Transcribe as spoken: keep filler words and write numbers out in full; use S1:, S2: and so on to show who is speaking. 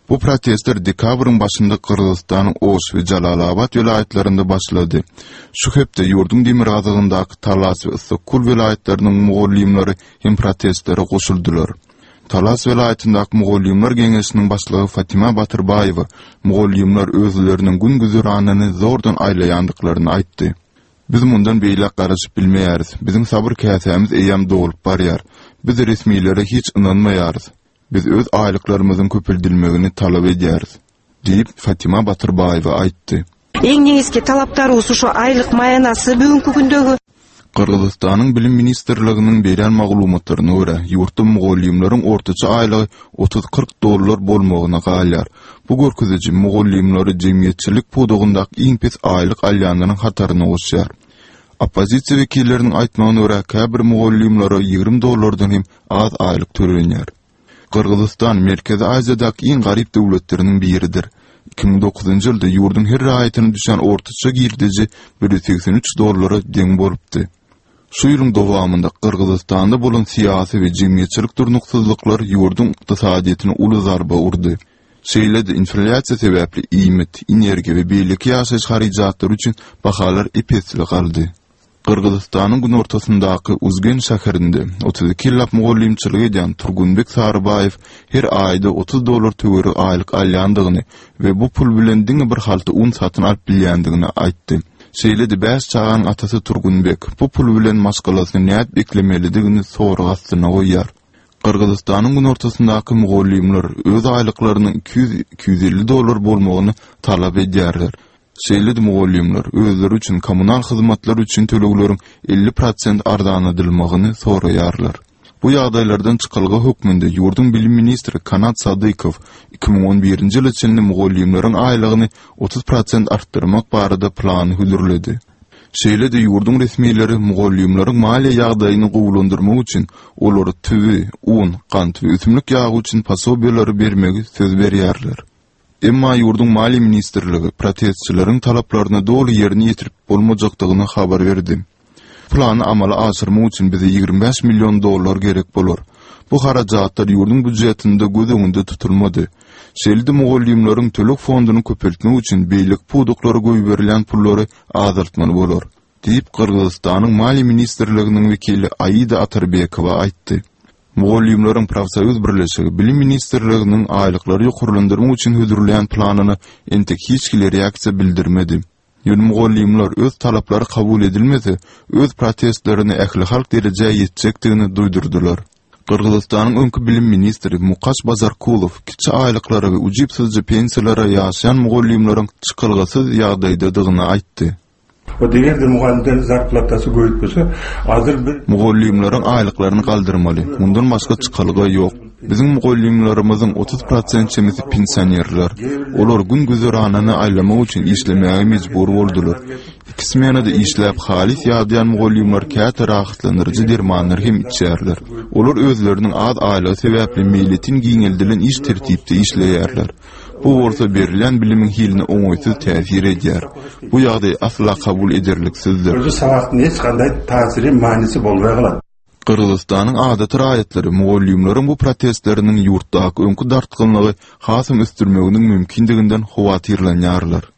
S1: Bu protestler dekabrın başında Kırgızstan'ın Oş ve Jalalabad vilayetlerinde başladı. Şu hepde yurdun demir azığındaki Talas ve Isykkul vilayetlerinin Moğollimleri hem protestlere koşuldular. Talas vilayetindeki Moğollimler Geňeşiniň başlygy Fatima Batyrbaýewa Moğollimler özleriniň gün güzüranını zordan aýlaýandyklaryny aýtdy. Biz mundan beýle garaşyp bilmeýäris. Biziň sabır käsemiz eýem dolup barýar. Biz resmiýlere hiç inanmaýarys. Biz öz aýlyklarymyzyň köpüldilmegini talap edýäris, diýip Fatima Batyrbaýewa aýtdy.
S2: Eň negiski talapdarybız şu aýlyk maýanasy bugünkü gündägi
S1: Kırgızstanyň bilim ministrliginiň berýän maglumatlaryna görä, ýurtda Moğollimleriň ortaça aýlygy otuz kırk dollar bolmagyna galýar. Bu görkeziji Moğollimleri jemgyýetçilik pudugundaky iň pes aýlyk alýanlaryň hataryna goşýar. Opozisiýa wekilleriniň aýtmagyna görä, käbir Moğollimlere ýygrimi dollardan hem az aýlyk törenýär. Kırgızstan Merkezi Aziýadaky iň garyp döwletleriniň biridir. iki bin dokuzunçy ýylda ýurdun her raýatyna düşen ortaça girdiji bir yüz seksen üç dollara deň bolupdy. Şu ýylyň dowamında Kırgızstanda bolan siýasy we jemgyýetçilik durnuksyzlyklar ýurdun ykdysadyýatyna uly zarba urdy. Şeýlede inflasiýa sebäpli iýmet, energiýa we beýleki ýaşaýyş harajatlary üçin bahalar epesli galdy. Kırgızstanyň gün ortasyndaky Uzgen şäherinde otuz iki ýyllap Moğollimçilik edýän Turgunbek Sarbaýew her aýda otuz dollar töweri aýlyk alýandygyny we bu pul bilen diňe bir halta un satyn alyp bilýändigini aýtdy. Şeýlede bäş çağan atasy Turgunbek bu pul bilen maşgalasyny näet beklemelidigini soragy astyna goýýar. Kırgızstanyň gün ortasyndaky Moğollimler öz aýlyklarynyň iki yüz iki yüz elli dollar bolmagyny talap edýärler. Şeýlede Moğollimler özleri üçin kommunal hyzmatlar üçin tölegleriň elli prosent ardanadylmagyny soraýarlar. Bu ýagdaýlardan çykylgy hökmünde ýurdun bilim ministri Kanat Sadykow iki bin on birinçi ýyl içinde Moğollimleriň aýlygyny otuz prosent artdyrmak barada plan hüdürledi. Şeýlede ýurdun resmiýetleri Moğollimleriň maliýe ýagdaýyny gowulandyrmak üçin olary tüvi, un, gant we üsümlik ýagy üçin pasobiýalary bermegi söz berýärler. Emma ýurdun maliýe ministrligi protestçileriň talaplaryna doly ýerine ýetirip bolmajakdygyny habar berdi. Plany amala aşyrmak üçin bize ýygrimi beş million dollar gerek bolar. Bu harajatlar ýurdun büdjetinde göz öňünde tutulmady. Şeýlede Moğollimleriň tölek fonduny köpeltmek üçin beýlik puduklary goýup berilen pullary azaltmaly bolar, diýip Kırgızstanyň maliýe ministrliginiň wekili Aida Atarbekowa aýtdy. Moğollimleriň profsoýuz birleşigi bilim ministrliginiň aýlyklary ýokurlandyrmak üçin hödürleýän planyny entek hiç kim reaksiýa bildirmedi. Ýöne Moğollimler öz talaplary kabul edilmese, öz protestlerini ähli halk derejäge ýetjekdigini duýdurdylar. Kırgızstanyň öňkü bilim ministri Mukaş Bazarkulow kiçi aýlyklary we ujipsizce pensiýalara ýaşaýan Moğollimleriň çykylgysyz ýagdaýdadygyny aýtdy.
S3: O diğerdir muhallimlerin zarplatası göğütmesi hazır bir
S1: Moğollimleriň aýlyklaryny galdyrmaly. Mundan başga çykylgy ýok. Bizim Moğollimlerimizin otuz prosent çemisi pensionerler. Olar gün güzeranyny aýlamak üçin işlemäge mejbur boldular. Ikismenede işläp halis ýagdaýan Moğollimler käte rahatlanyrjy dermanlar hem içýärler. Olar özleriniň az aýlygy sebäpli milletin giňeldilen iş tertipde işleýärler. Bu bolsa berilen bilimiň hiline oňoýsuz täsir edýär. Bu ýagdaý asla kabul ederliksizdir.
S3: Özü sabatyn hiç kanday täsiri manysy bolmaý galady.
S1: Kırgızstanyň adaty raýatlary Moğollimleriň bu protestleriniň ýurtdaky öňkü dartgynlygy hasym üstürmeginiň mümkindiginden howatyrlanýarlar.